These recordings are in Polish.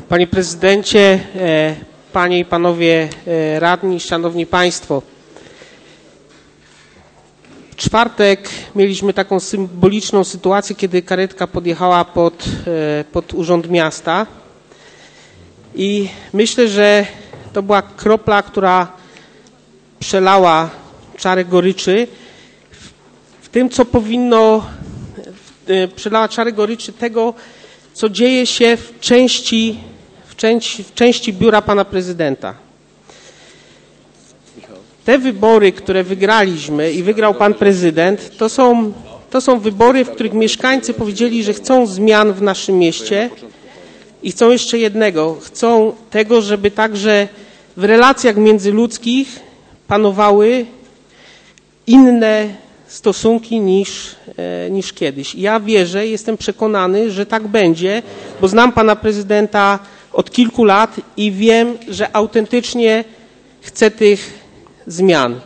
Panie Prezydencie, Panie i Panowie Radni, Szanowni Państwo. W czwartek mieliśmy taką symboliczną sytuację, kiedy karetka podjechała pod Urząd Miasta i myślę, że to była kropla, która przelała czarę goryczy w tym, co powinno, przelała czarę goryczy tego, co dzieje się w części biura pana prezydenta. Te wybory, które wygraliśmy i wygrał pan prezydent, to są wybory, w których mieszkańcy powiedzieli, że chcą zmian w naszym mieście i chcą jeszcze jednego. Chcą tego, żeby także w relacjach międzyludzkich panowały inne stosunki niż kiedyś. Ja wierzę, jestem przekonany, że tak będzie, bo znam pana prezydenta od kilku lat i wiem, że autentycznie chce tych zmian.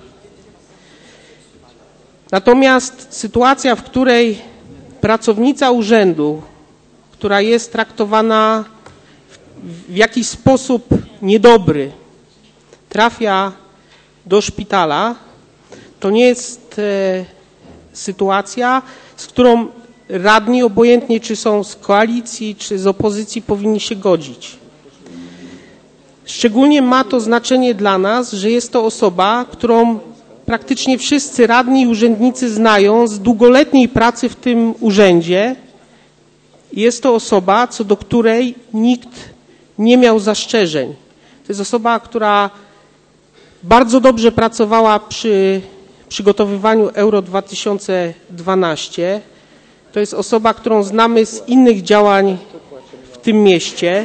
Natomiast sytuacja, w której pracownica urzędu, która jest traktowana w jakiś sposób niedobry, trafia do szpitala, to nie jest sytuacja, z którą radni, obojętnie czy są z koalicji, czy z opozycji, powinni się godzić. Szczególnie ma to znaczenie dla nas, że jest to osoba, którą praktycznie wszyscy radni i urzędnicy znają z długoletniej pracy w tym urzędzie. Jest to osoba, co do której nikt nie miał zastrzeżeń. To jest osoba, która bardzo dobrze pracowała przy przygotowywaniu Euro 2012. To jest osoba, którą znamy z innych działań w tym mieście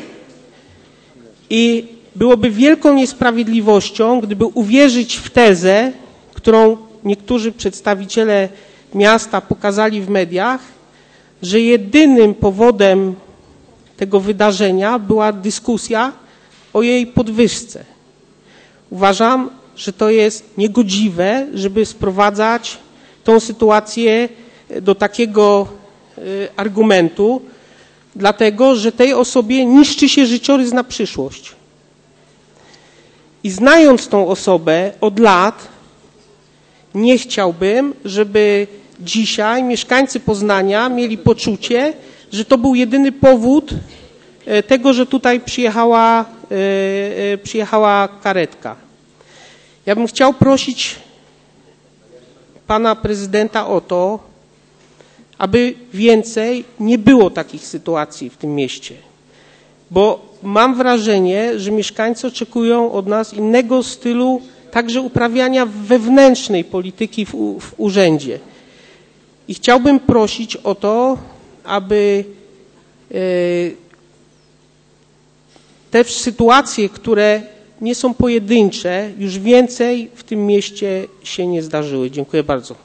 i byłoby wielką niesprawiedliwością, gdyby uwierzyć w tezę, którą niektórzy przedstawiciele miasta pokazali w mediach, że jedynym powodem tego wydarzenia była dyskusja o jej podwyżce. Uważam, że to jest niegodziwe, żeby sprowadzać tą sytuację do takiego argumentu, dlatego że tej osobie niszczy się życiorys na przyszłość. I znając tą osobę od lat, nie chciałbym, żeby dzisiaj mieszkańcy Poznania mieli poczucie, że to był jedyny powód tego, że tutaj przyjechała karetka. Ja bym chciał prosić pana prezydenta o to, aby więcej nie było takich sytuacji w tym mieście. Bo mam wrażenie, że mieszkańcy oczekują od nas innego stylu także uprawiania wewnętrznej polityki w urzędzie. I chciałbym prosić o to, aby te sytuacje, które nie są pojedyncze, już więcej w tym mieście się nie zdarzyły. Dziękuję bardzo.